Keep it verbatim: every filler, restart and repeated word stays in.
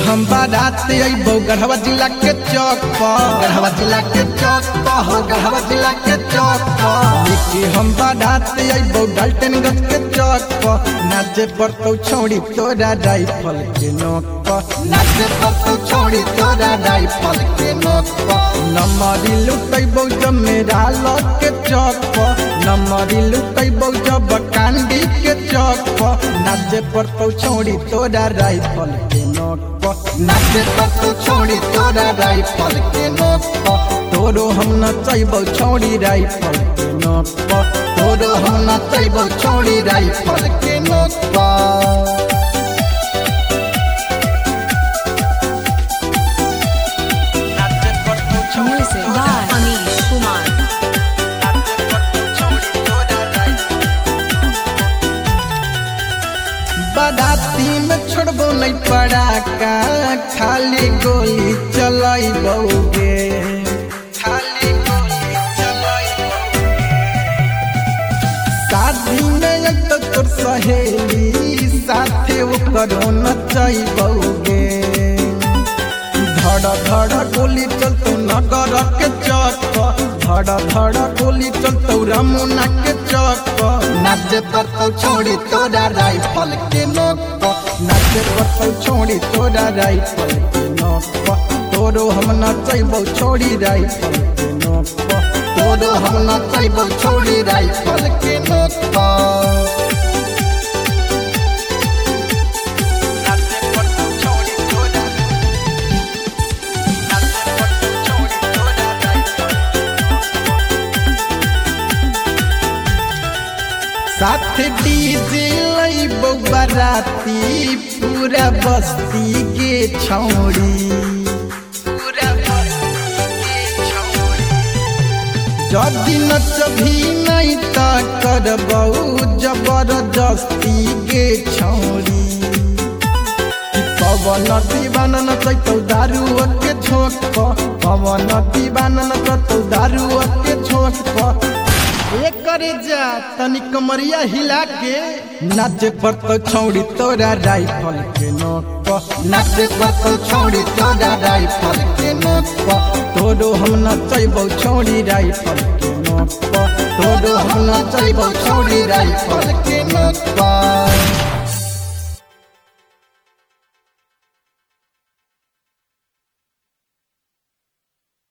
हम बारात अइबो गढ़वा जिला के चौक पर, गढ़वा जिला के चौक पर हो, गढ़वा जिला के चौक पर। लेके हम बारात अइबो डाल्टनगंज के चौक पर, नाचे पड़तो छोड़ी तोरा राइफल के नोक पर, नाचे पड़तो छोड़ी तोरा राइफल के नोक पर। नमरी लुटैबो जब मेरा लौट के चौक पर, नमरी लुटैबो जब कांडी के चौक पर, नाचे पड़तो छोड़ी तोरा राइफल के नोक पर, नाचे पड़तो छोड़ी तोरा राइफल के नोक पर। तोरो हम नचैबो छोड़ी राइफल के नोक पर, तोरो हम नचैबो छोड़ी राइफल के नोक पर। Music by Anish Kumar. बाराती में छोड़बो नहीं पड़ाका, खाली गोली चलाइबोगे, खाली गोली चलाइबोगे। शादी में एक तो तोर सहेली साथे ओकरो नचैबोगे। धड़ धड़ गोली चलतो नगर के चौक पर, धड़ धड़ गोली चलतो रमुना के चौक पर। नाचे पड़तो छोड़ी तोरा राइफल के नोक पर, नाचे पड़तो छोड़ी तोरा राइफल के नोक पर। तोरो हम नचैबो छोड़ी राइफल के नोक पर, तोरो हम नचैबो छोड़ी राइफल के नोक पर। साथ डीजे लइबो बाराती पूरा बस्ती के छौड़ी, पूरा बस्ती के छौड़ी। जदि नचभी नहीं त करबौ जबरदस्ती के छौड़ी। पवन दीवाना नचैतौ दारू के छोक पर, पवन दीवाना नचैतौ दारू के छोक पर। करे जा तनी कमरिया हिला के, नाचे पड़तो छोड़ी तोरा राइफल के नोक पर, नाचे पड़तो छोड़ी तोरा राइफल के नोक पर। तोरो हम नचैबो छोड़ी राइफल के नोक पर, तोरो हम नचैबो छोड़ी राइफल के नोक पर।